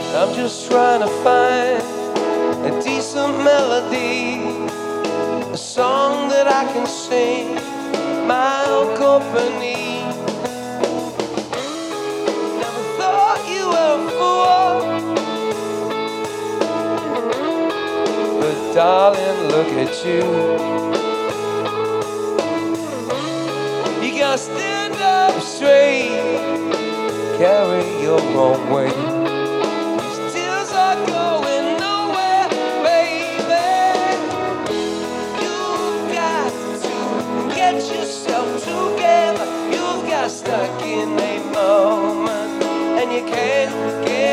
I'm just trying to find a decent melody, a song that I can sing, my own company. Never thought you were a fool, but darling, look at you. You gotta stand up straight, carry your own weight. Get yourself together. You've got stuck in a moment and you can't get